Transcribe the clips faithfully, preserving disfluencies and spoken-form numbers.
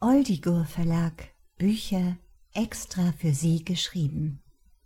Oldigur Verlag, Bücher extra für Sie geschrieben.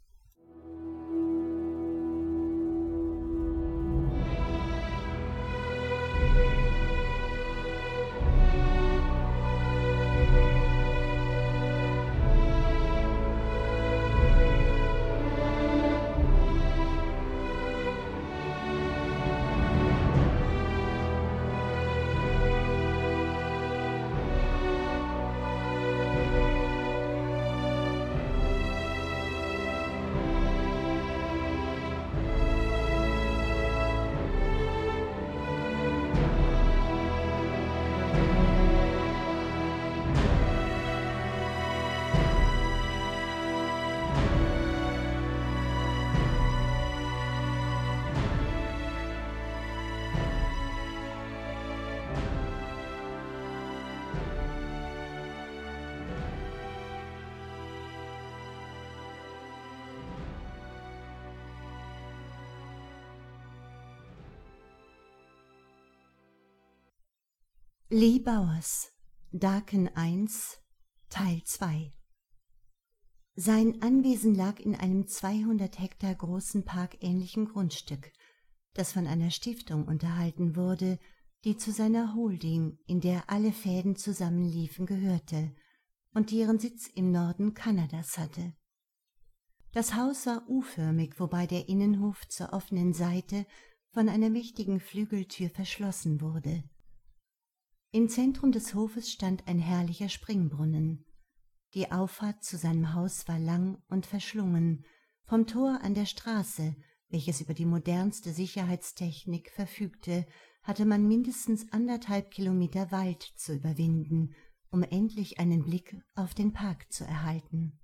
Lee Bowers, Darken eins, Teil zwei. Sein Anwesen lag in einem zweihundert Hektar großen parkähnlichen Grundstück, das von einer Stiftung unterhalten wurde, die zu seiner Holding, in der alle Fäden zusammenliefen, gehörte und die ihren Sitz im Norden Kanadas hatte. Das Haus war U-förmig, wobei der Innenhof zur offenen Seite von einer mächtigen Flügeltür verschlossen wurde. Im Zentrum des Hofes stand ein herrlicher Springbrunnen. Die Auffahrt zu seinem Haus war lang und verschlungen. Vom Tor an der Straße, welches über die modernste Sicherheitstechnik verfügte, hatte man mindestens anderthalb Kilometer Wald zu überwinden, um endlich einen Blick auf den Park zu erhalten.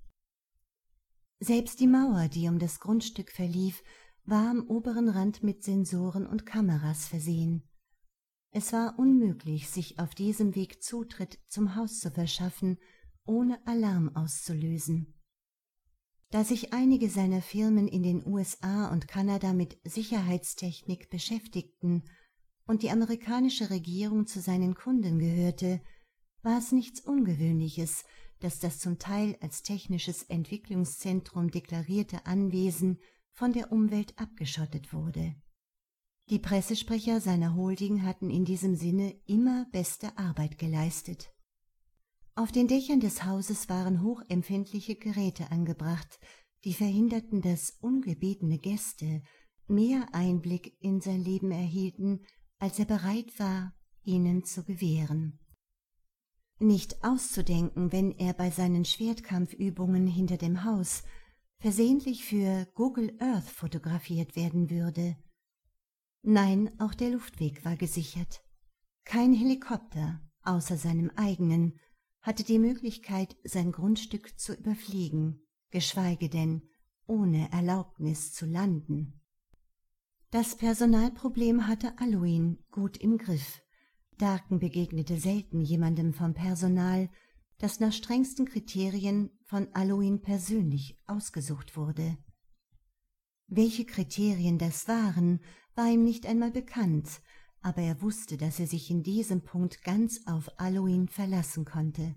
Selbst die Mauer, die um das Grundstück verlief, war am oberen Rand mit Sensoren und Kameras versehen. Es war unmöglich, sich auf diesem Weg Zutritt zum Haus zu verschaffen, ohne Alarm auszulösen. Da sich einige seiner Firmen in den U S A und Kanada mit Sicherheitstechnik beschäftigten und die amerikanische Regierung zu seinen Kunden gehörte, war es nichts Ungewöhnliches, dass das zum Teil als technisches Entwicklungszentrum deklarierte Anwesen von der Umwelt abgeschottet wurde. Die Pressesprecher seiner Holding hatten in diesem Sinne immer beste Arbeit geleistet. Auf den Dächern des Hauses waren hochempfindliche Geräte angebracht, die verhinderten, dass ungebetene Gäste mehr Einblick in sein Leben erhielten, als er bereit war, ihnen zu gewähren. Nicht auszudenken, wenn er bei seinen Schwertkampfübungen hinter dem Haus versehentlich für Google Earth fotografiert werden würde. Nein, auch der Luftweg war gesichert. Kein Helikopter, außer seinem eigenen, hatte die Möglichkeit, sein Grundstück zu überfliegen, geschweige denn ohne Erlaubnis zu landen. Das Personalproblem hatte Alduin gut im Griff. Darken begegnete selten jemandem vom Personal, das nach strengsten Kriterien von Alduin persönlich ausgesucht wurde. Welche Kriterien das waren, war ihm nicht einmal bekannt, aber er wusste, dass er sich in diesem Punkt ganz auf Alduin verlassen konnte.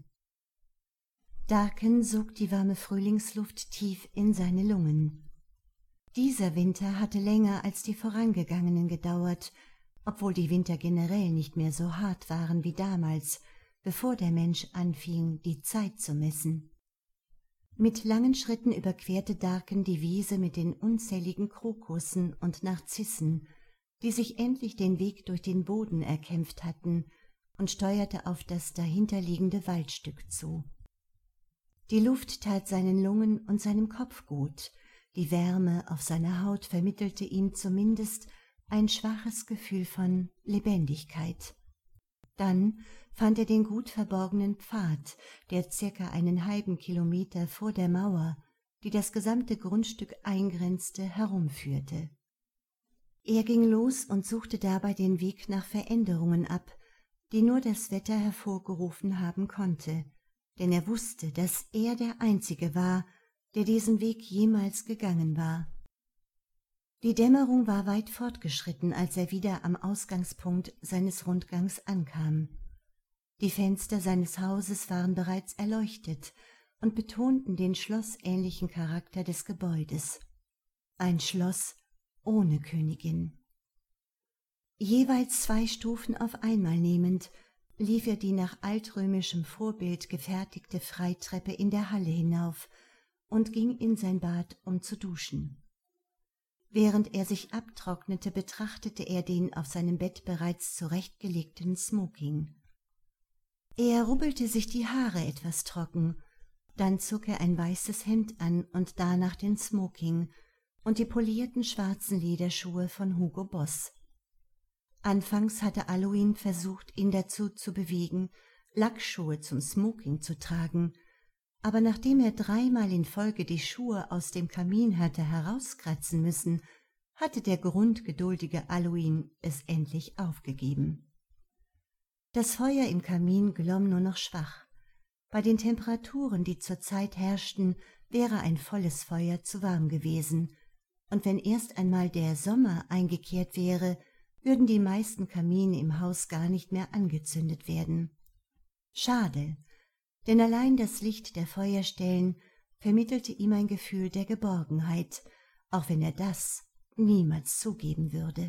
Darken sog die warme Frühlingsluft tief in seine Lungen. Dieser Winter hatte länger als die vorangegangenen gedauert, obwohl die Winter generell nicht mehr so hart waren wie damals, bevor der Mensch anfing, die Zeit zu messen. Mit langen Schritten überquerte Darken die Wiese mit den unzähligen Krokussen und Narzissen, die sich endlich den Weg durch den Boden erkämpft hatten, und steuerte auf das dahinterliegende Waldstück zu. Die Luft tat seinen Lungen und seinem Kopf gut, die Wärme auf seiner Haut vermittelte ihm zumindest ein schwaches Gefühl von Lebendigkeit. Dann fand er den gut verborgenen Pfad, der circa einen halben Kilometer vor der Mauer, die das gesamte Grundstück eingrenzte, herumführte. Er ging los und suchte dabei den Weg nach Veränderungen ab, die nur das Wetter hervorgerufen haben konnte, denn er wusste, dass er der Einzige war, der diesen Weg jemals gegangen war. Die Dämmerung war weit fortgeschritten, als er wieder am Ausgangspunkt seines Rundgangs ankam. Die Fenster seines Hauses waren bereits erleuchtet und betonten den schlossähnlichen Charakter des Gebäudes. Ein Schloss ohne Königin. Jeweils zwei Stufen auf einmal nehmend, lief er die nach altrömischem Vorbild gefertigte Freitreppe in der Halle hinauf und ging in sein Bad, um zu duschen. Während er sich abtrocknete, betrachtete er den auf seinem Bett bereits zurechtgelegten Smoking. Er rubbelte sich die Haare etwas trocken, dann zog er ein weißes Hemd an und danach den Smoking und die polierten schwarzen Lederschuhe von Hugo Boss. Anfangs hatte Alcuin versucht, ihn dazu zu bewegen, Lackschuhe zum Smoking zu tragen, aber nachdem er dreimal in Folge die Schuhe aus dem Kamin hatte herauskratzen müssen, hatte der grundgeduldige Alcuin es endlich aufgegeben. Das Feuer im Kamin glomm nur noch schwach. Bei den Temperaturen, die zurzeit herrschten, wäre ein volles Feuer zu warm gewesen, und wenn erst einmal der Sommer eingekehrt wäre, würden die meisten Kamine im Haus gar nicht mehr angezündet werden. Schade, denn allein das Licht der Feuerstellen vermittelte ihm ein Gefühl der Geborgenheit, auch wenn er das niemals zugeben würde.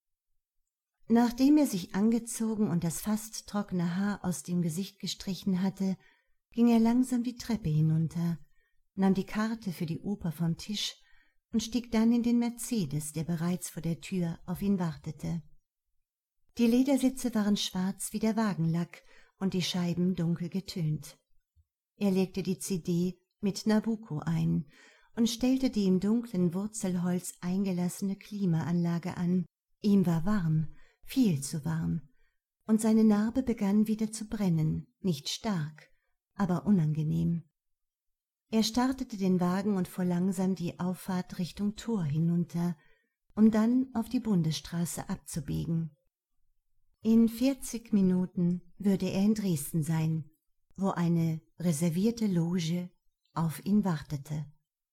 Nachdem er sich angezogen und das fast trockene Haar aus dem Gesicht gestrichen hatte, ging er langsam die Treppe hinunter, nahm die Karte für die Oper vom Tisch und stieg dann in den Mercedes, der bereits vor der Tür auf ihn wartete. Die Ledersitze waren schwarz wie der Wagenlack und die Scheiben dunkel getönt. Er legte die C D mit Nabucco ein und stellte die im dunklen Wurzelholz eingelassene Klimaanlage an. Ihm war warm, viel zu warm, und seine Narbe begann wieder zu brennen, nicht stark, aber unangenehm. Er startete den Wagen und fuhr langsam die Auffahrt Richtung Tor hinunter, um dann auf die Bundesstraße abzubiegen. In vierzig Minuten würde er in Dresden sein, wo eine reservierte Loge auf ihn wartete.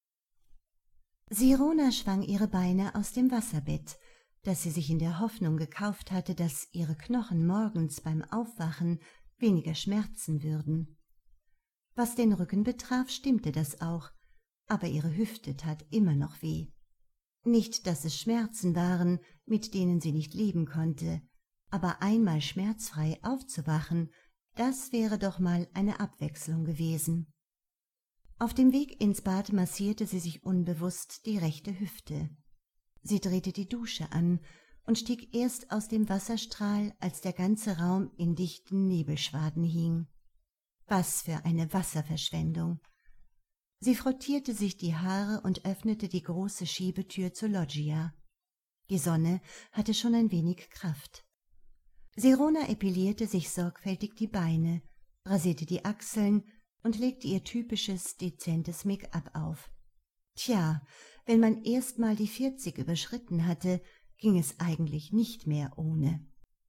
Sirona schwang ihre Beine aus dem Wasserbett, das sie sich in der Hoffnung gekauft hatte, dass ihre Knochen morgens beim Aufwachen weniger schmerzen würden. Was den Rücken betraf, stimmte das auch, aber ihre Hüfte tat immer noch weh. Nicht, dass es Schmerzen waren, mit denen sie nicht leben konnte, aber einmal schmerzfrei aufzuwachen, das wäre doch mal eine Abwechslung gewesen. Auf dem Weg ins Bad massierte sie sich unbewusst die rechte Hüfte. Sie drehte die Dusche an und stieg erst aus dem Wasserstrahl, als der ganze Raum in dichten Nebelschwaden hing. Was für eine Wasserverschwendung! Sie frottierte sich die Haare und öffnete die große Schiebetür zur Loggia. Die Sonne hatte schon ein wenig Kraft. Sirona epilierte sich sorgfältig die Beine, rasierte die Achseln und legte ihr typisches, dezentes Make-up auf. Tja, wenn man erst mal die vierzig überschritten hatte, ging es eigentlich nicht mehr ohne.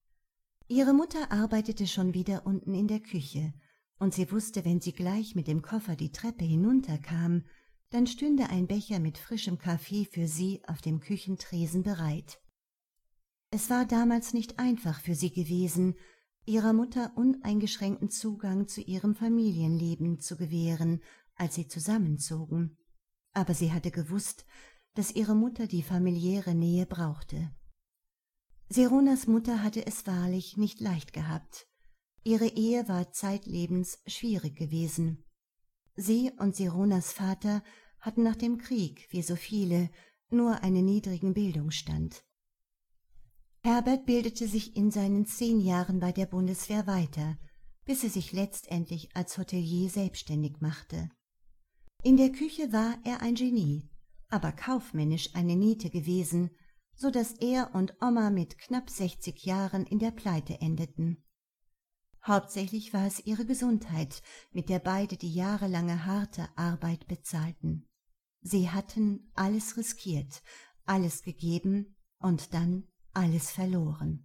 Ihre Mutter arbeitete schon wieder unten in der Küche, und sie wusste, wenn sie gleich mit dem Koffer die Treppe hinunterkam, dann stünde ein Becher mit frischem Kaffee für sie auf dem Küchentresen bereit. Es war damals nicht einfach für sie gewesen, ihrer Mutter uneingeschränkten Zugang zu ihrem Familienleben zu gewähren, als sie zusammenzogen. Aber sie hatte gewusst, dass ihre Mutter die familiäre Nähe brauchte. Sironas Mutter hatte es wahrlich nicht leicht gehabt. Ihre Ehe war zeitlebens schwierig gewesen. Sie und Sironas Vater hatten nach dem Krieg, wie so viele, nur einen niedrigen Bildungsstand. Herbert bildete sich in seinen zehn Jahren bei der Bundeswehr weiter, bis er sich letztendlich als Hotelier selbstständig machte. In der Küche war er ein Genie, aber kaufmännisch eine Niete gewesen, so dass er und Oma mit knapp sechzig Jahren in der Pleite endeten. Hauptsächlich war es ihre Gesundheit, mit der beide die jahrelange harte Arbeit bezahlten. Sie hatten alles riskiert, alles gegeben und dann alles verloren.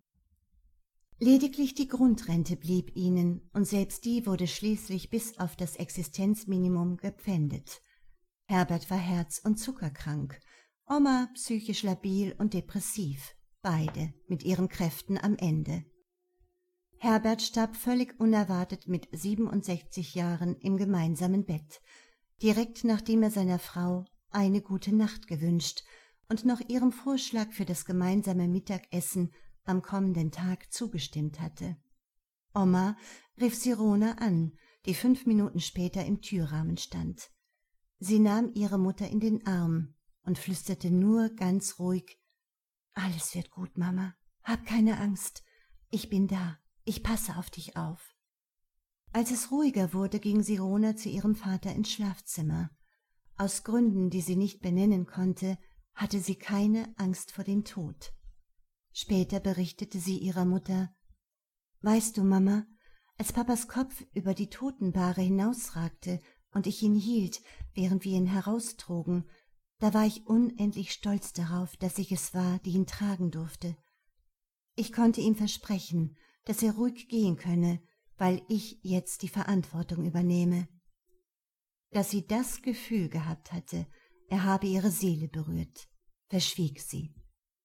Lediglich die Grundrente blieb ihnen, und selbst die wurde schließlich bis auf das Existenzminimum gepfändet. Herbert war herz- und zuckerkrank, Oma psychisch labil und depressiv, beide mit ihren Kräften am Ende. Herbert starb völlig unerwartet mit siebenundsechzig Jahren im gemeinsamen Bett, direkt nachdem er seiner Frau eine gute Nacht gewünscht und noch ihrem Vorschlag für das gemeinsame Mittagessen am kommenden Tag zugestimmt hatte. Oma rief Sirona an, die fünf Minuten später im Türrahmen stand. Sie nahm ihre Mutter in den Arm und flüsterte nur ganz ruhig: »Alles wird gut, Mama. Hab keine Angst. Ich bin da. Ich passe auf dich auf.« Als es ruhiger wurde, ging Sirona zu ihrem Vater ins Schlafzimmer. Aus Gründen, die sie nicht benennen konnte, hatte sie keine Angst vor dem Tod. Später berichtete sie ihrer Mutter: »Weißt du, Mama, als Papas Kopf über die Totenbahre hinausragte und ich ihn hielt, während wir ihn heraustrugen, da war ich unendlich stolz darauf, dass ich es war, die ihn tragen durfte. Ich konnte ihm versprechen, dass er ruhig gehen könne, weil ich jetzt die Verantwortung übernehme.« Dass sie das Gefühl gehabt hatte, er habe ihre Seele berührt, verschwieg sie.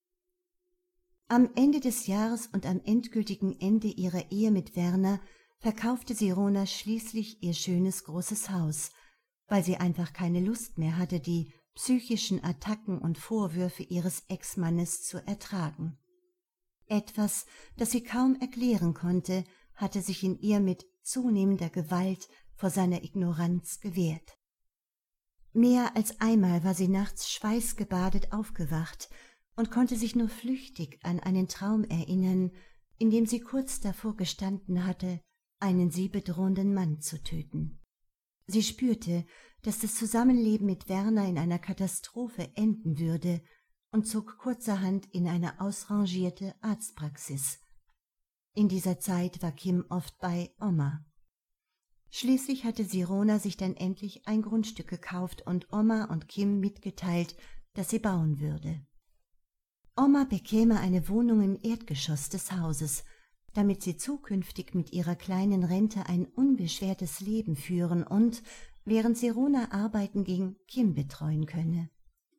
Am Ende des Jahres und am endgültigen Ende ihrer Ehe mit Werner verkaufte Sirona schließlich ihr schönes großes Haus, weil sie einfach keine Lust mehr hatte, die psychischen Attacken und Vorwürfe ihres Ex-Mannes zu ertragen. Etwas, das sie kaum erklären konnte, hatte sich in ihr mit zunehmender Gewalt vor seiner Ignoranz gewehrt. Mehr als einmal war sie nachts schweißgebadet aufgewacht und konnte sich nur flüchtig an einen Traum erinnern, in dem sie kurz davor gestanden hatte, einen sie bedrohenden Mann zu töten. Sie spürte, dass das Zusammenleben mit Werner in einer Katastrophe enden würde und zog kurzerhand in eine ausrangierte Arztpraxis. In dieser Zeit war Kim oft bei Oma. Schließlich hatte Sirona sich dann endlich ein Grundstück gekauft und Oma und Kim mitgeteilt, dass sie bauen würde. Oma bekäme eine Wohnung im Erdgeschoss des Hauses, damit sie zukünftig mit ihrer kleinen Rente ein unbeschwertes Leben führen und, während Sirona arbeiten ging, Kim betreuen könne.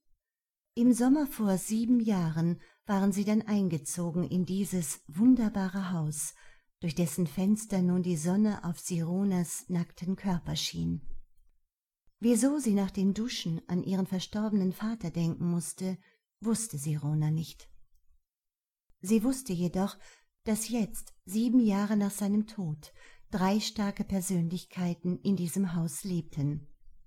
Im Sommer vor sieben Jahren waren sie dann eingezogen in dieses wunderbare Haus, durch dessen Fenster nun die Sonne auf Sironas nackten Körper schien. Wieso sie nach dem Duschen an ihren verstorbenen Vater denken musste, wusste Sirona nicht. Sie wusste jedoch, dass jetzt, sieben Jahre nach seinem Tod, drei starke Persönlichkeiten in diesem Haus lebten.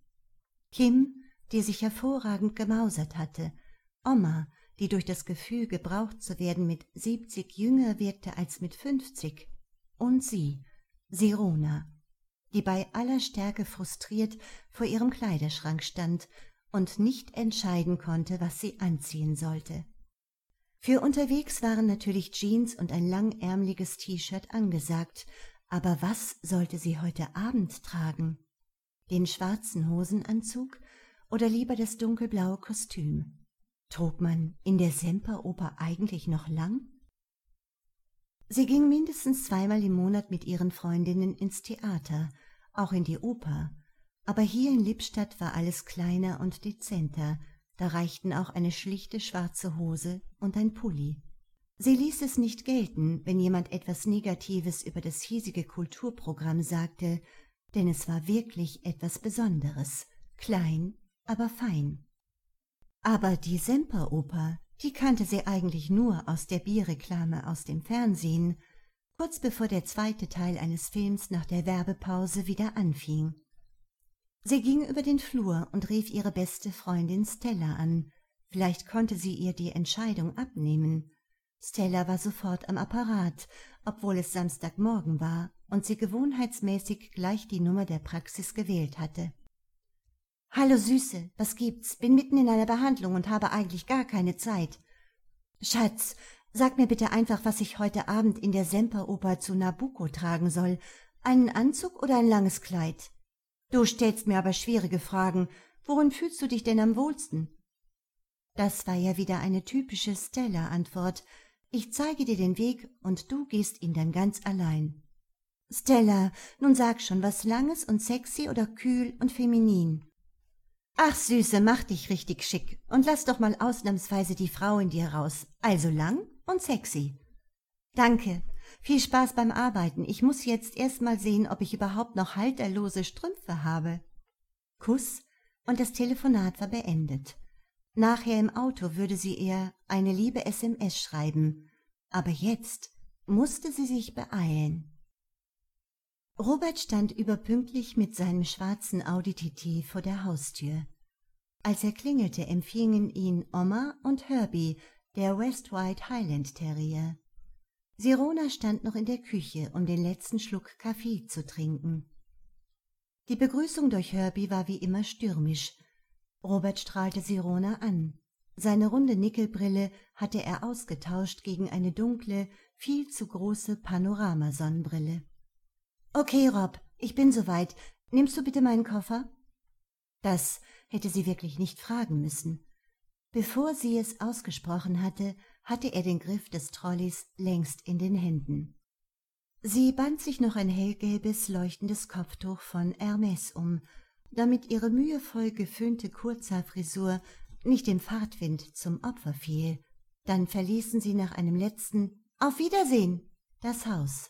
Kim, die sich hervorragend gemausert hatte, Oma, die durch das Gefühl, gebraucht zu werden, mit siebzig jünger wirkte als mit fünfzig, und sie, Sirona, die bei aller Stärke frustriert vor ihrem Kleiderschrank stand und nicht entscheiden konnte, was sie anziehen sollte. Für unterwegs waren natürlich Jeans und ein langärmliches T-Shirt angesagt, aber was sollte sie heute Abend tragen? Den schwarzen Hosenanzug oder lieber das dunkelblaue Kostüm? Trug man in der Semperoper eigentlich noch lang? Sie ging mindestens zweimal im Monat mit ihren Freundinnen ins Theater, auch in die Oper, aber hier in Lippstadt war alles kleiner und dezenter, da reichten auch eine schlichte schwarze Hose und ein Pulli. Sie ließ es nicht gelten, wenn jemand etwas Negatives über das hiesige Kulturprogramm sagte, denn es war wirklich etwas Besonderes, klein, aber fein. Aber die Semperoper, die kannte sie eigentlich nur aus der Bierreklame aus dem Fernsehen, kurz bevor der zweite Teil eines Films nach der Werbepause wieder anfing. Sie ging über den Flur und rief ihre beste Freundin Stella an. Vielleicht konnte sie ihr die Entscheidung abnehmen. Stella war sofort am Apparat, obwohl es Samstagmorgen war und sie gewohnheitsmäßig gleich die Nummer der Praxis gewählt hatte. »Hallo Süße, was gibt's? Bin mitten in einer Behandlung und habe eigentlich gar keine Zeit. Schatz, sag mir bitte einfach, was ich heute Abend in der Semperoper zu Nabucco tragen soll. Einen Anzug oder ein langes Kleid? Du stellst mir aber schwierige Fragen. Worin fühlst du dich denn am wohlsten?« Das war ja wieder eine typische Stella-Antwort. Ich zeige dir den Weg und du gehst ihn dann ganz allein. Stella, nun sag schon, was Langes und sexy oder kühl und feminin? Ach Süße, mach dich richtig schick und lass doch mal ausnahmsweise die Frau in dir raus. Also lang und sexy. Danke. Viel Spaß beim Arbeiten. Ich muss jetzt erst mal sehen, ob ich überhaupt noch halterlose Strümpfe habe. Kuss, und das Telefonat war beendet. Nachher im Auto würde sie ihr eine liebe S M S schreiben, aber jetzt musste sie sich beeilen. Robert stand überpünktlich mit seinem schwarzen Audi T T vor der Haustür. Als er klingelte, empfingen ihn Oma und Herbie, der West White Highland Terrier. Sirona stand noch in der Küche, um den letzten Schluck Kaffee zu trinken. Die Begrüßung durch Herbie war wie immer stürmisch. Robert strahlte Sirona an. Seine runde Nickelbrille hatte er ausgetauscht gegen eine dunkle, viel zu große Panoramasonnenbrille. »Okay, Rob, ich bin soweit. Nimmst du bitte meinen Koffer?« Das hätte sie wirklich nicht fragen müssen. Bevor sie es ausgesprochen hatte, hatte er den Griff des Trolleys längst in den Händen. Sie band sich noch ein hellgelbes, leuchtendes Kopftuch von Hermès um, damit ihre mühevoll geföhnte Kurzhaarfrisur nicht dem Fahrtwind zum Opfer fiel. Dann verließen sie nach einem letzten »Auf Wiedersehen« das Haus.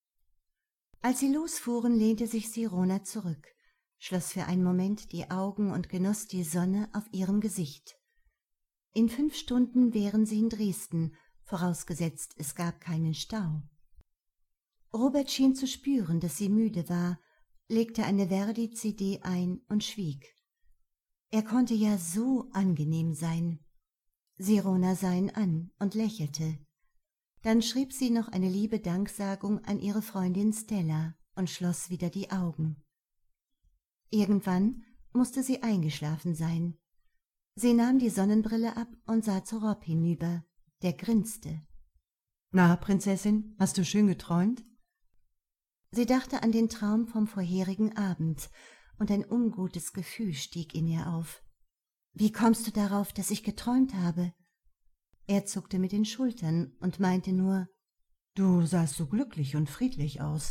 Als sie losfuhren, lehnte sich Sirona zurück, schloss für einen Moment die Augen und genoss die Sonne auf ihrem Gesicht. In fünf Stunden wären sie in Dresden, vorausgesetzt es gab keinen Stau. Robert schien zu spüren, dass sie müde war, legte eine Verdi-C D ein und schwieg. Er konnte ja so angenehm sein. Sirona sah ihn an und lächelte. Dann schrieb sie noch eine liebe Danksagung an ihre Freundin Stella und schloss wieder die Augen. Irgendwann musste sie eingeschlafen sein. Sie nahm die Sonnenbrille ab und sah zu Rob hinüber, der grinste. »Na, Prinzessin, hast du schön geträumt?« Sie dachte an den Traum vom vorherigen Abend, und ein ungutes Gefühl stieg in ihr auf. »Wie kommst du darauf, dass ich geträumt habe?« Er zuckte mit den Schultern und meinte nur, »Du sahst so glücklich und friedlich aus.«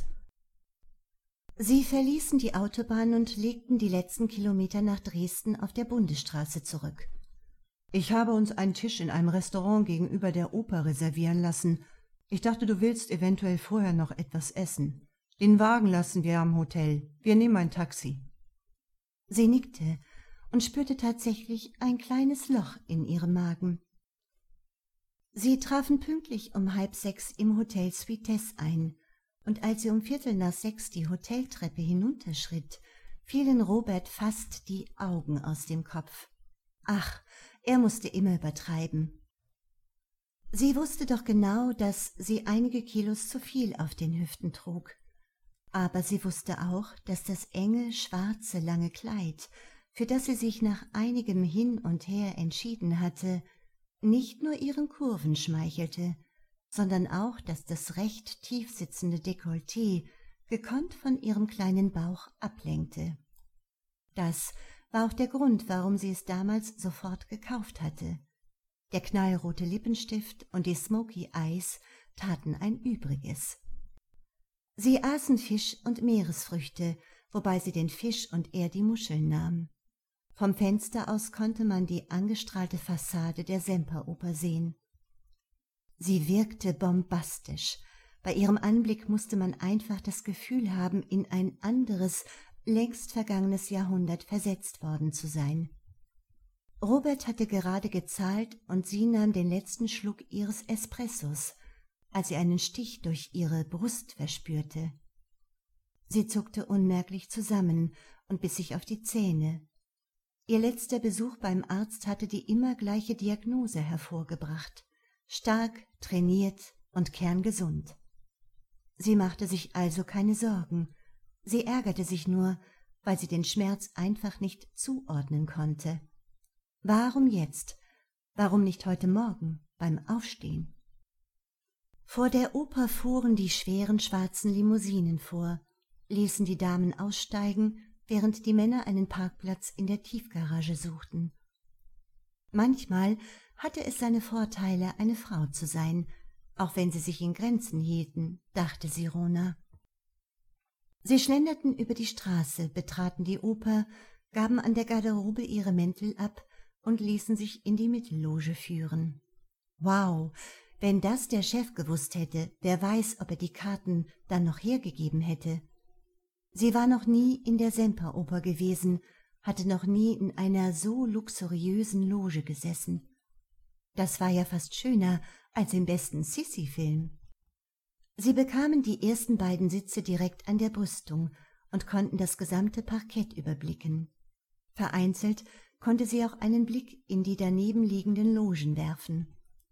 Sie verließen die Autobahn und legten die letzten Kilometer nach Dresden auf der Bundesstraße zurück. »Ich habe uns einen Tisch in einem Restaurant gegenüber der Oper reservieren lassen. Ich dachte, du willst eventuell vorher noch etwas essen. Den Wagen lassen wir am Hotel. Wir nehmen ein Taxi.« Sie nickte und spürte tatsächlich ein kleines Loch in ihrem Magen. Sie trafen pünktlich um halb sechs im Hotel Suitesse ein, und als sie um Viertel nach sechs die Hoteltreppe hinunterschritt, fielen Robert fast die Augen aus dem Kopf. Ach, er musste immer übertreiben. Sie wusste doch genau, dass sie einige Kilos zu viel auf den Hüften trug. Aber sie wusste auch, dass das enge, schwarze, lange Kleid, für das sie sich nach einigem Hin und Her entschieden hatte, nicht nur ihren Kurven schmeichelte, sondern auch, dass das recht tief sitzende Dekolleté gekonnt von ihrem kleinen Bauch ablenkte. Das war auch der Grund, warum sie es damals sofort gekauft hatte. Der knallrote Lippenstift und die Smoky Eyes taten ein Übriges. Sie aßen Fisch und Meeresfrüchte, wobei sie den Fisch und er die Muscheln nahm. Vom Fenster aus konnte man die angestrahlte Fassade der Semperoper sehen. Sie wirkte bombastisch. Bei ihrem Anblick musste man einfach das Gefühl haben, in ein anderes, längst vergangenes Jahrhundert versetzt worden zu sein. Robert hatte gerade gezahlt und sie nahm den letzten Schluck ihres Espressos, als sie einen Stich durch ihre Brust verspürte. Sie zuckte unmerklich zusammen und biss sich auf die Zähne. Ihr letzter Besuch beim Arzt hatte die immer gleiche Diagnose hervorgebracht: stark, trainiert und kerngesund. Sie machte sich also keine Sorgen. Sie ärgerte sich nur, weil sie den Schmerz einfach nicht zuordnen konnte. Warum jetzt? Warum nicht heute Morgen beim Aufstehen? Vor der Oper fuhren die schweren schwarzen Limousinen vor, ließen die Damen aussteigen, während die Männer einen Parkplatz in der Tiefgarage suchten. Manchmal hatte es seine Vorteile, eine Frau zu sein, auch wenn sie sich in Grenzen hielten, dachte Sirona. Sie schlenderten über die Straße, betraten die Oper, gaben an der Garderobe ihre Mäntel ab und ließen sich in die Mittelloge führen. Wow, Wenn das der Chef gewusst hätte, wer weiß, ob er die Karten dann noch hergegeben hätte. Sie war noch nie in der Semperoper gewesen, hatte noch nie in einer so luxuriösen Loge gesessen. Das war ja fast schöner als im besten Sissi-Film. Sie bekamen die ersten beiden Sitze direkt an der Brüstung und konnten das gesamte Parkett überblicken. Vereinzelt konnte sie auch einen Blick in die daneben liegenden Logen werfen.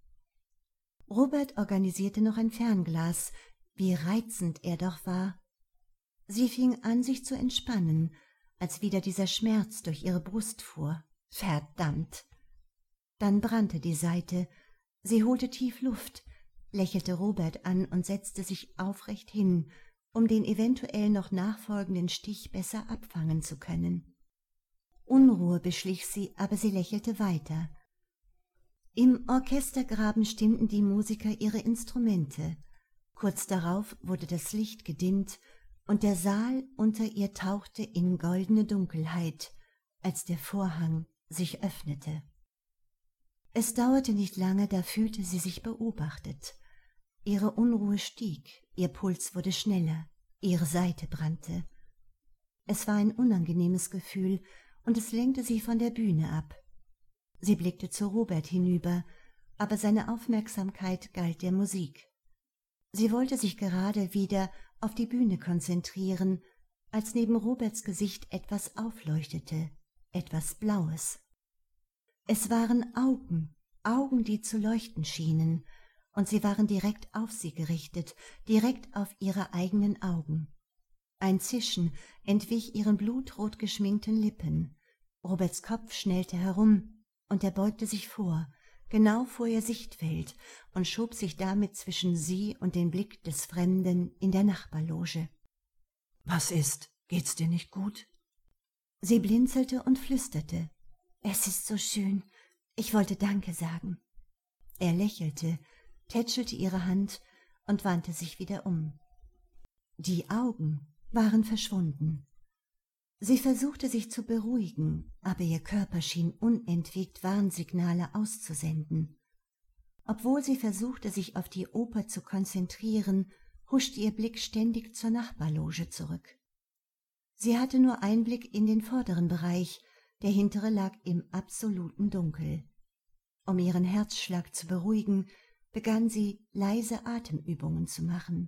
Robert organisierte noch ein Fernglas, wie reizend er doch war. Sie fing an, sich zu entspannen, als wieder dieser Schmerz durch ihre Brust fuhr. Verdammt! Dann brannte die Seite. Sie holte tief Luft, lächelte Robert an und setzte sich aufrecht hin, um den eventuell noch nachfolgenden Stich besser abfangen zu können. Unruhe beschlich sie, aber sie lächelte weiter. Im Orchestergraben stimmten die Musiker ihre Instrumente. Kurz darauf wurde das Licht gedimmt und der Saal unter ihr tauchte in goldene Dunkelheit, als der Vorhang sich öffnete. Es dauerte nicht lange, da fühlte sie sich beobachtet. Ihre Unruhe stieg, ihr Puls wurde schneller, ihre Seite brannte. Es war ein unangenehmes Gefühl, und es lenkte sie von der Bühne ab. Sie blickte zu Robert hinüber, aber seine Aufmerksamkeit galt der Musik. Sie wollte sich gerade wieder auf die Bühne konzentrieren, als neben Roberts Gesicht etwas aufleuchtete, etwas Blaues. Es waren Augen, Augen, die zu leuchten schienen, und sie waren direkt auf sie gerichtet, direkt auf ihre eigenen Augen. Ein Zischen entwich ihren blutrot geschminkten Lippen. Roberts Kopf schnellte herum, und er beugte sich vor, genau vor ihr Sichtfeld, und schob sich damit zwischen sie und den Blick des Fremden in der Nachbarloge. »Was ist? Geht's dir nicht gut?« Sie blinzelte und flüsterte. »Es ist so schön. Ich wollte Danke sagen.« Er lächelte, tätschelte ihre Hand und wandte sich wieder um. Die Augen waren verschwunden. Sie versuchte sich zu beruhigen, aber ihr Körper schien unentwegt Warnsignale auszusenden. Obwohl sie versuchte, sich auf die Oper zu konzentrieren, huschte ihr Blick ständig zur Nachbarloge zurück. Sie hatte nur Einblick in den vorderen Bereich, der hintere lag im absoluten Dunkel. Um ihren Herzschlag zu beruhigen, begann sie, leise Atemübungen zu machen.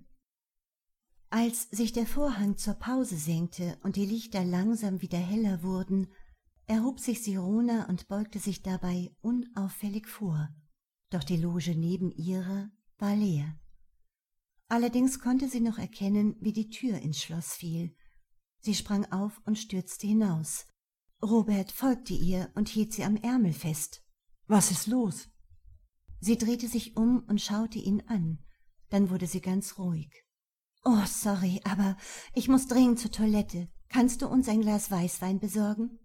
Als sich der Vorhang zur Pause senkte und die Lichter langsam wieder heller wurden, erhob sich Sirona und beugte sich dabei unauffällig vor, doch die Loge neben ihrer war leer. Allerdings konnte sie noch erkennen, wie die Tür ins Schloss fiel. Sie sprang auf und stürzte hinaus. Robert folgte ihr und hielt sie am Ärmel fest. »Was ist los?« Sie drehte sich um und schaute ihn an, dann wurde sie ganz ruhig. »Oh, sorry, aber ich muss dringend zur Toilette. Kannst du uns ein Glas Weißwein besorgen?«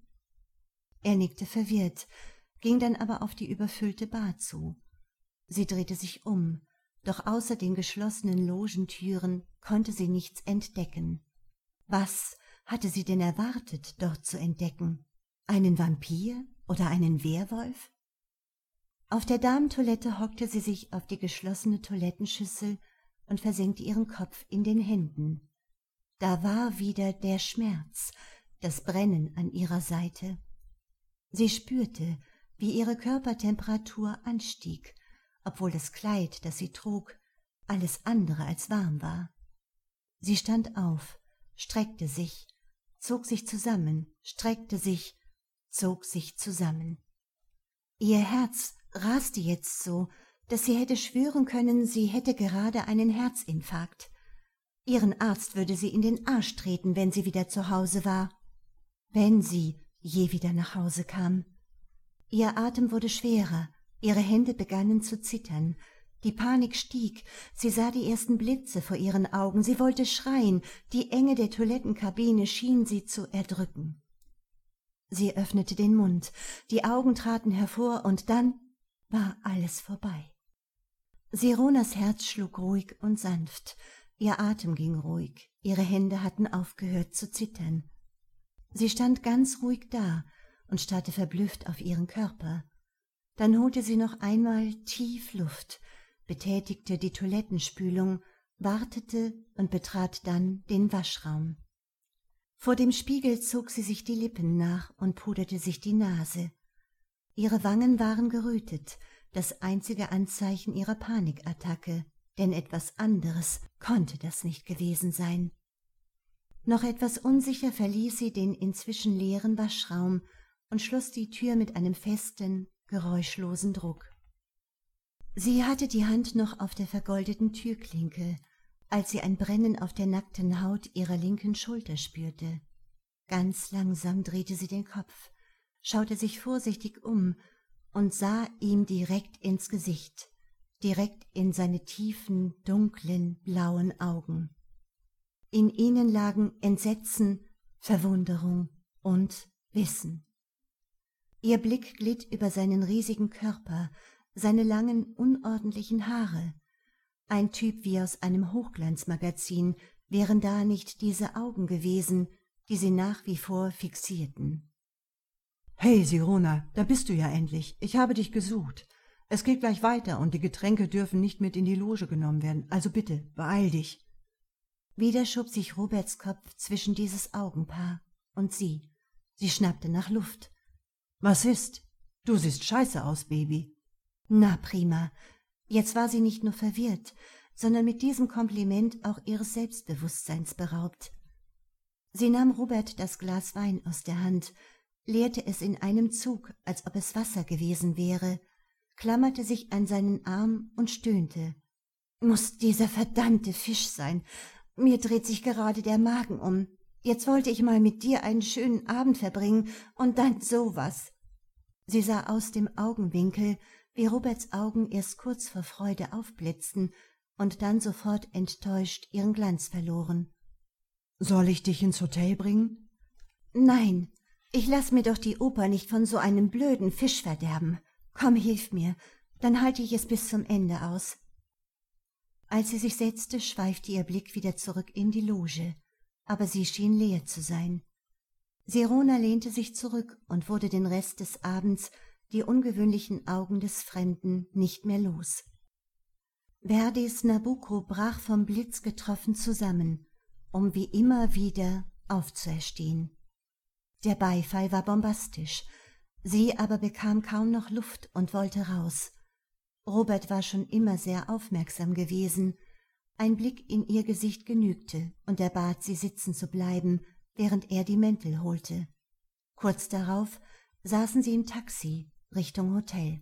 Er nickte verwirrt, ging dann aber auf die überfüllte Bar zu. Sie drehte sich um, doch außer den geschlossenen Logentüren konnte sie nichts entdecken. Was hatte sie denn erwartet, dort zu entdecken? Einen Vampir oder einen Werwolf? Auf der Damentoilette hockte sie sich auf die geschlossene Toilettenschüssel und versenkte ihren Kopf in den Händen. Da war wieder der Schmerz, das Brennen an ihrer Seite. Sie spürte, wie ihre Körpertemperatur anstieg, obwohl das Kleid, das sie trug, alles andere als warm war. Sie stand auf, streckte sich, zog sich zusammen, streckte sich, zog sich zusammen. Ihr Herz raste jetzt so, dass sie hätte schwören können, sie hätte gerade einen Herzinfarkt. Ihren Arzt würde sie in den Arsch treten, wenn sie wieder zu Hause war. Wenn sie je wieder nach Hause kam. Ihr Atem wurde schwerer, ihre Hände begannen zu zittern. Die Panik stieg, sie sah die ersten Blitze vor ihren Augen, sie wollte schreien, die Enge der Toilettenkabine schien sie zu erdrücken. Sie öffnete den Mund, die Augen traten hervor, und dann war alles vorbei. Sironas Herz schlug ruhig und sanft, ihr Atem ging ruhig, ihre Hände hatten aufgehört zu zittern. Sie stand ganz ruhig da und starrte verblüfft auf ihren Körper. Dann holte sie noch einmal tief Luft, betätigte die Toilettenspülung, wartete und betrat dann den Waschraum. Vor dem Spiegel zog sie sich die Lippen nach und puderte sich die Nase. Ihre Wangen waren gerötet, das einzige Anzeichen ihrer Panikattacke, denn etwas anderes konnte das nicht gewesen sein. Noch etwas unsicher verließ sie den inzwischen leeren Waschraum und schloss die Tür mit einem festen, geräuschlosen Druck. Sie hatte die Hand noch auf der vergoldeten Türklinke, als sie ein Brennen auf der nackten Haut ihrer linken Schulter spürte. Ganz langsam drehte sie den Kopf, schaute sich vorsichtig um und sah ihm direkt ins Gesicht, direkt in seine tiefen, dunklen, blauen Augen. In ihnen lagen Entsetzen, Verwunderung und Wissen. Ihr Blick glitt über seinen riesigen Körper, seine langen, unordentlichen Haare. Ein Typ wie aus einem Hochglanzmagazin, wären da nicht diese Augen gewesen, die sie nach wie vor fixierten. »Hey, Sirona, da bist du ja endlich. Ich habe dich gesucht. Es geht gleich weiter und die Getränke dürfen nicht mit in die Loge genommen werden. Also bitte, beeil dich.« Wieder schob sich Roberts Kopf zwischen dieses Augenpaar und sie. Sie schnappte nach Luft. »Was ist? Du siehst scheiße aus, Baby.« »Na prima.« Jetzt war sie nicht nur verwirrt, sondern mit diesem Kompliment auch ihres Selbstbewusstseins beraubt. Sie nahm Robert das Glas Wein aus der Hand, leerte es in einem Zug, als ob es Wasser gewesen wäre, klammerte sich an seinen Arm und stöhnte. »Muss dieser verdammte Fisch sein! Mir dreht sich gerade der Magen um. Jetzt wollte ich mal mit dir einen schönen Abend verbringen und dann sowas.« Sie sah aus dem Augenwinkel, wie Roberts Augen erst kurz vor Freude aufblitzten und dann sofort enttäuscht ihren Glanz verloren. »Soll ich dich ins Hotel bringen?« »Nein, ich lass mir doch die Oper nicht von so einem blöden Fisch verderben. Komm, hilf mir, dann halte ich es bis zum Ende aus.« Als sie sich setzte, schweifte ihr Blick wieder zurück in die Loge, aber sie schien leer zu sein. Sirona lehnte sich zurück und wurde den Rest des Abends die ungewöhnlichen Augen des Fremden nicht mehr los. Verdis Nabucco brach vom Blitz getroffen zusammen, um wie immer wieder aufzuerstehen. Der Beifall war bombastisch, sie aber bekam kaum noch Luft und wollte raus. Robert war schon immer sehr aufmerksam gewesen. Ein Blick in ihr Gesicht genügte, und er bat sie, sitzen zu bleiben, während er die Mäntel holte. Kurz darauf saßen sie im Taxi Richtung Hotel.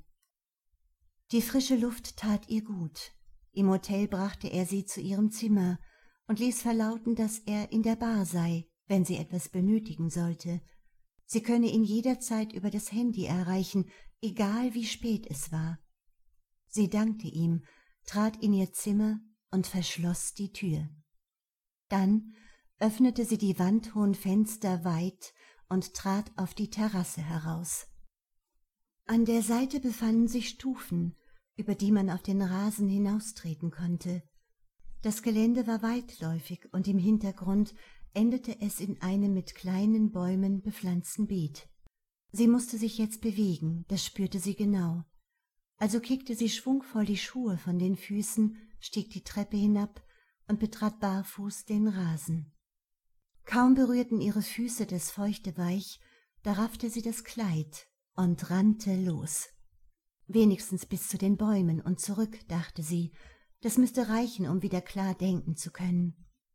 Die frische Luft tat ihr gut. Im Hotel brachte er sie zu ihrem Zimmer und ließ verlauten, dass er in der Bar sei, wenn sie etwas benötigen sollte. Sie könne ihn jederzeit über das Handy erreichen, egal wie spät es war. Sie dankte ihm, trat in ihr Zimmer und verschloss die Tür. Dann öffnete sie die wandhohen Fenster weit und trat auf die Terrasse heraus. An der Seite befanden sich Stufen, über die man auf den Rasen hinaustreten konnte. Das Gelände war weitläufig und im Hintergrund endete es in einem mit kleinen Bäumen bepflanzten Beet. Sie musste sich jetzt bewegen, das spürte sie genau. Also kickte sie schwungvoll die Schuhe von den Füßen, stieg die Treppe hinab und betrat barfuß den Rasen. Kaum berührten ihre Füße das feuchte Weich, da raffte sie das Kleid und rannte los. Wenigstens bis zu den Bäumen und zurück, dachte sie, das müsste reichen, um wieder klar denken zu können.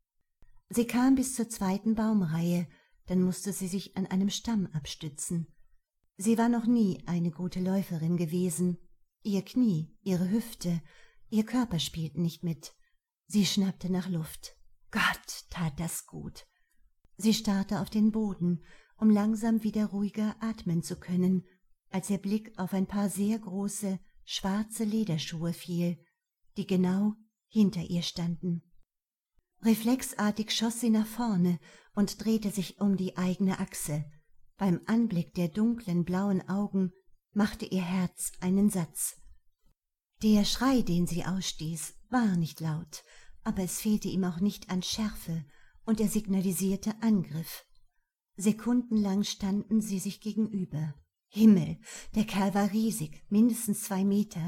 Sie kam bis zur zweiten Baumreihe, dann musste sie sich an einem Stamm abstützen. Sie war noch nie eine gute Läuferin gewesen. Ihr Knie, ihre Hüfte, ihr Körper spielten nicht mit. Sie schnappte nach Luft. Gott, tat das gut. Sie starrte auf den Boden, um langsam wieder ruhiger atmen zu können, als ihr Blick auf ein paar sehr große, schwarze Lederschuhe fiel, die genau hinter ihr standen. Reflexartig schoss sie nach vorne und drehte sich um die eigene Achse. Beim Anblick der dunklen, blauen Augen machte ihr Herz einen Satz. Der Schrei, den sie ausstieß, war nicht laut, aber es fehlte ihm auch nicht an Schärfe, und er signalisierte Angriff. Sekundenlang standen sie sich gegenüber. Himmel, der Kerl war riesig, mindestens zwei Meter,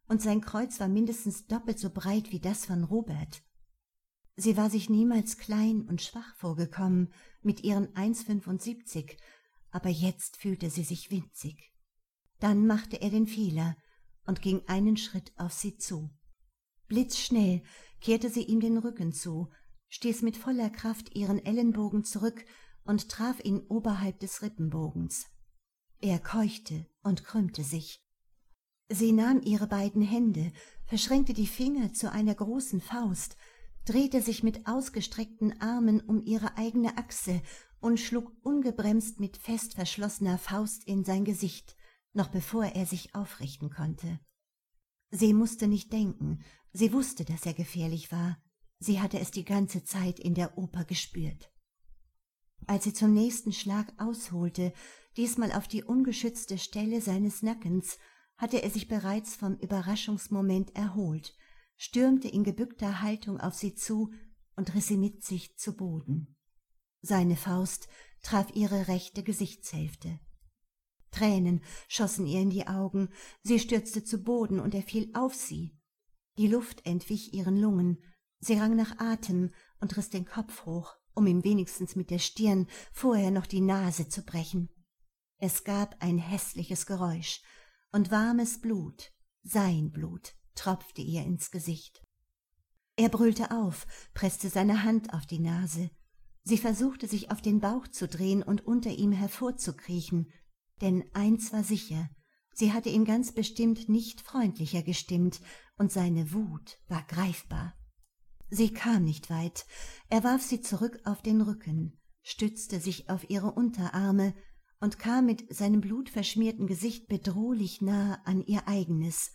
und sein Kreuz war mindestens doppelt so breit wie das von Robert. Sie war sich niemals klein und schwach vorgekommen mit ihren eins Komma fünfundsiebzig, aber jetzt fühlte sie sich winzig. Dann machte er den Fehler und ging einen Schritt auf sie zu. Blitzschnell kehrte sie ihm den Rücken zu, stieß mit voller Kraft ihren Ellenbogen zurück und traf ihn oberhalb des Rippenbogens. Er keuchte und krümmte sich. Sie nahm ihre beiden Hände, verschränkte die Finger zu einer großen Faust, drehte sich mit ausgestreckten Armen um ihre eigene Achse und schlug ungebremst mit fest verschlossener Faust in sein Gesicht, noch bevor er sich aufrichten konnte. Sie musste nicht denken, sie wusste, dass er gefährlich war. Sie hatte es die ganze Zeit in der Oper gespürt. Als sie zum nächsten Schlag ausholte, diesmal auf die ungeschützte Stelle seines Nackens, hatte er sich bereits vom Überraschungsmoment erholt, stürmte in gebückter Haltung auf sie zu und riss sie mit sich zu Boden. Seine Faust traf ihre rechte Gesichtshälfte. Tränen schossen ihr in die Augen, sie stürzte zu Boden und er fiel auf sie. Die Luft entwich ihren Lungen, sie rang nach Atem und riss den Kopf hoch, um ihm wenigstens mit der Stirn vorher noch die Nase zu brechen. Es gab ein hässliches Geräusch, und warmes Blut, sein Blut, tropfte ihr ins Gesicht. Er brüllte auf, presste seine Hand auf die Nase. Sie versuchte, sich auf den Bauch zu drehen und unter ihm hervorzukriechen, denn eins war sicher, sie hatte ihn ganz bestimmt nicht freundlicher gestimmt, und seine Wut war greifbar. Sie kam nicht weit, er warf sie zurück auf den Rücken, stützte sich auf ihre Unterarme und kam mit seinem blutverschmierten Gesicht bedrohlich nahe an ihr eigenes.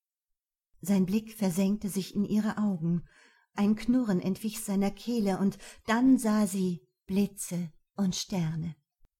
Sein Blick versenkte sich in ihre Augen, ein Knurren entwich seiner Kehle, und dann sah sie Blitze und Sterne.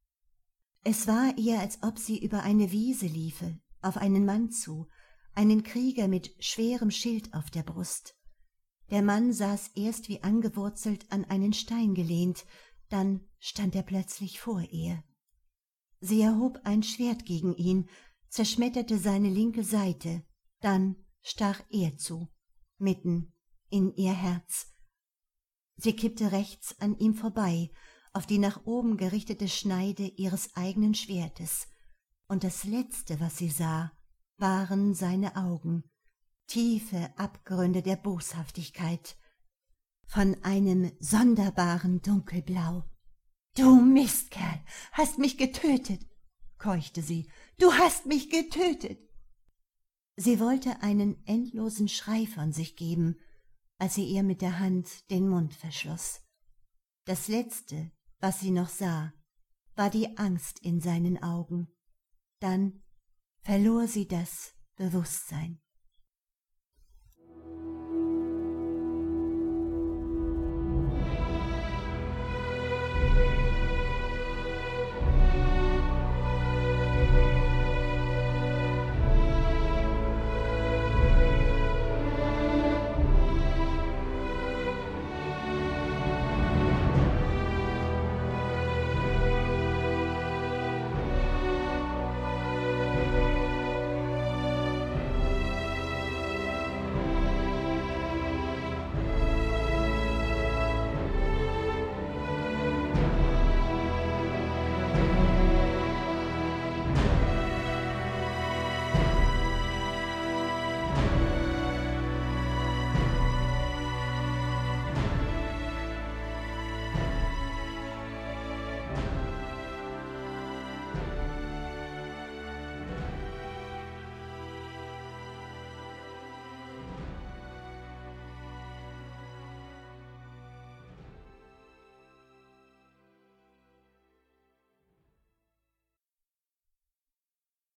Es war ihr, als ob sie über eine Wiese liefe, auf einen Mann zu, einen Krieger mit schwerem Schild auf der Brust. Der Mann saß erst wie angewurzelt an einen Stein gelehnt, dann stand er plötzlich vor ihr. Sie erhob ein Schwert gegen ihn, zerschmetterte seine linke Seite, dann stach er zu, mitten in ihr Herz. Sie kippte rechts an ihm vorbei, auf die nach oben gerichtete Schneide ihres eigenen Schwertes, und das Letzte, was sie sah, waren seine Augen, tiefe Abgründe der Boshaftigkeit, von einem sonderbaren Dunkelblau. »Du Mistkerl, hast mich getötet«, keuchte sie, »du hast mich getötet!« Sie wollte einen endlosen Schrei von sich geben, als sie ihr mit der Hand den Mund verschloss. Das Letzte, was sie noch sah, war die Angst in seinen Augen. Dann verlor sie das Bewusstsein.